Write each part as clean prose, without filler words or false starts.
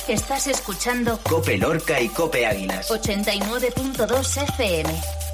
Estás escuchando COPE Lorca y COPE Águilas. 89.2 FM.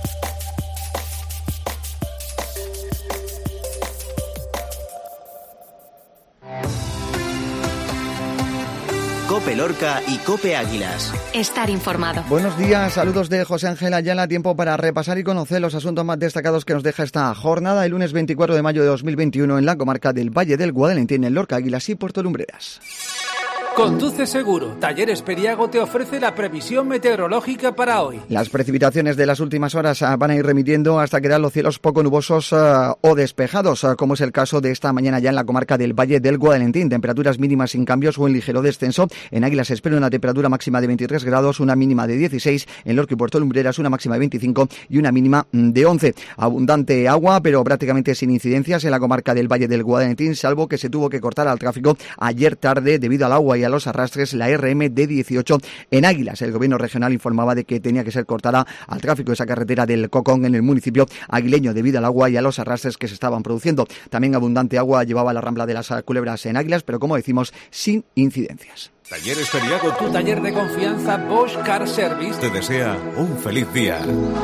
COPE Lorca y COPE Águilas. Estar informado. Buenos días, saludos de José Ángel Ayala. Tiempo para repasar y conocer los asuntos más destacados que nos deja esta jornada el lunes 24 de mayo de 2021 en la comarca del Valle del Guadalentín, en Lorca, Águilas y Puerto Lumbreras. Conduce seguro. Talleres Periago te ofrece la previsión meteorológica para hoy. Las precipitaciones de las últimas horas van a ir remitiendo hasta quedar los cielos poco nubosos o despejados, como es el caso de esta mañana ya en la comarca del Valle del Guadalentín. Temperaturas mínimas sin cambios o en ligero descenso. En Águilas se espera una temperatura máxima de 23 grados, una mínima de 16. En Lorca y Puerto Lumbreras una máxima de 25 y una mínima de 11. Abundante agua, pero prácticamente sin incidencias en la comarca del Valle del Guadalentín, salvo que se tuvo que cortar al tráfico ayer tarde debido al agua y a los arrastres la RM D18 en Águilas. El gobierno regional informaba de que tenía que ser cortada al tráfico esa carretera del Cocón en el municipio aguileño debido al agua y a los arrastres que se estaban produciendo. También abundante agua llevaba la Rambla de las Culebras en Águilas, pero como decimos, sin incidencias. Talleres Periago, tu taller de confianza Bosch Car Service, te desea un feliz día.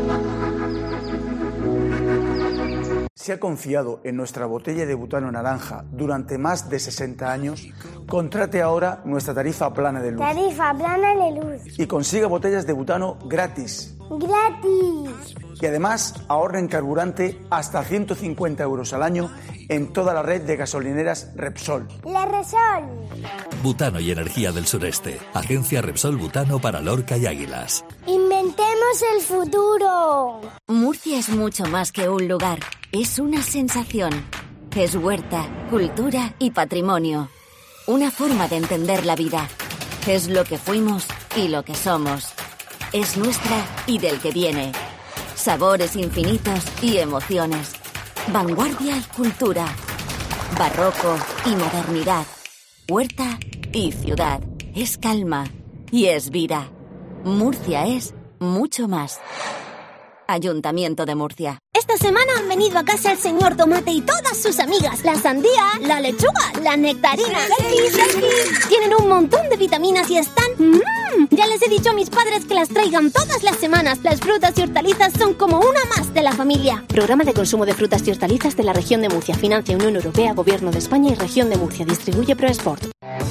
Si ha confiado en nuestra botella de butano naranja durante más de 60 años, contrate ahora nuestra tarifa plana de luz. Tarifa plana de luz. Y consiga botellas de butano gratis. ¡Gratis! Y además ahorre en carburante hasta 150 euros al año en toda la red de gasolineras Repsol. ¡La Repsol! Butano y Energía del Sureste. Agencia Repsol Butano para Lorca y Águilas. ¡Inventemos el futuro! Murcia es mucho más que un lugar. Es una sensación. Es huerta, cultura y patrimonio. Una forma de entender la vida. Es lo que fuimos y lo que somos. Es nuestra y del que viene. Sabores infinitos y emociones. Vanguardia y cultura. Barroco y modernidad. Huerta y ciudad. Es calma y es vida. Murcia es mucho más. Ayuntamiento de Murcia. Esta semana han venido a casa el señor Tomate y todas sus amigas. La sandía, la lechuga, la nectarina. ¡Selfies! Tienen un montón de vitaminas y están... Ya les he dicho a mis padres que las traigan todas las semanas. Las frutas y hortalizas son como una más de la familia. Programa de consumo de frutas y hortalizas de la región de Murcia. Financia Unión Europea, Gobierno de España y Región de Murcia. Distribuye ProSport.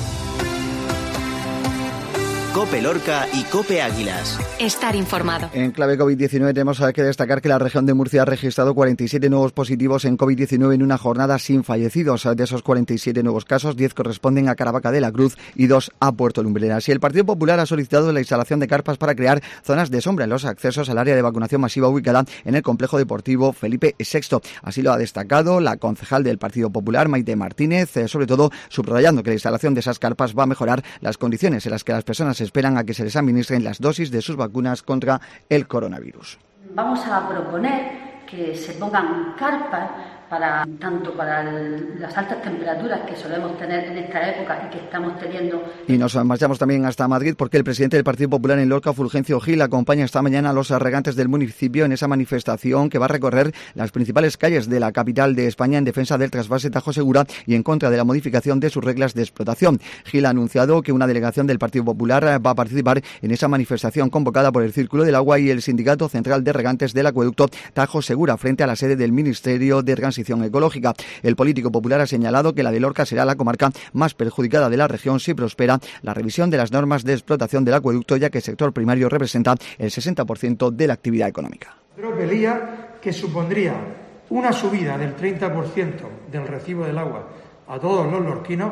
COPE Lorca y COPE Águilas. Estar informado. En clave COVID-19 tenemos que destacar que la región de Murcia ha registrado 47 nuevos positivos en COVID-19 en una jornada sin fallecidos. De esos 47 nuevos casos, 10 corresponden a Caravaca de la Cruz y 2 a Puerto Lumbreras. Y el Partido Popular ha solicitado la instalación de carpas para crear zonas de sombra en los accesos al área de vacunación masiva ubicada en el complejo deportivo Felipe VI. Así lo ha destacado la concejal del Partido Popular, Maite Martínez, sobre todo subrayando que la instalación de esas carpas va a mejorar las condiciones en las que las personas esperan a que se les administren las dosis de sus vacunas contra el coronavirus. Vamos a proponer que se pongan carpas tanto para las altas temperaturas que solemos tener en esta época y que estamos teniendo. Y nos marchamos también hasta Madrid porque el presidente del Partido Popular en Lorca, Fulgencio Gil, acompaña esta mañana a los regantes del municipio en esa manifestación que va a recorrer las principales calles de la capital de España en defensa del trasvase Tajo Segura y en contra de la modificación de sus reglas de explotación. Gil ha anunciado que una delegación del Partido Popular va a participar en esa manifestación convocada por el Círculo del Agua y el Sindicato Central de Regantes del Acueducto Tajo Segura frente a la sede del Ministerio de Transición Ecológica. El político popular ha señalado que la de Lorca será la comarca más perjudicada de la región si prospera la revisión de las normas de explotación del acueducto, ya que el sector primario representa el 60% de la actividad económica. Pero veía que supondría una subida del 30% del recibo del agua a todos los lorquinos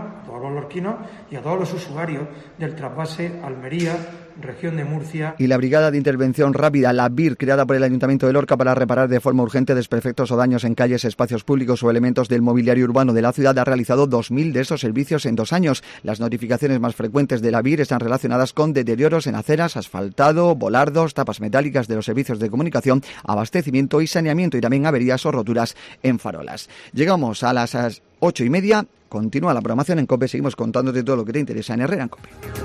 y a todos los usuarios del trasvase Almería, región de Murcia. Y la Brigada de Intervención Rápida, la BIR, creada por el Ayuntamiento de Lorca para reparar de forma urgente desperfectos o daños en calles, espacios públicos o elementos del mobiliario urbano de la ciudad, ha realizado 2.000 de estos servicios en 2 años. Las notificaciones más frecuentes de la BIR están relacionadas con deterioros en aceras, asfaltado, volardos, tapas metálicas de los servicios de comunicación, abastecimiento y saneamiento, y también averías o roturas en farolas. Llegamos a las 8:30. Continúa la programación en COPE. Seguimos contándote todo lo que te interesa en Herrera en COPE.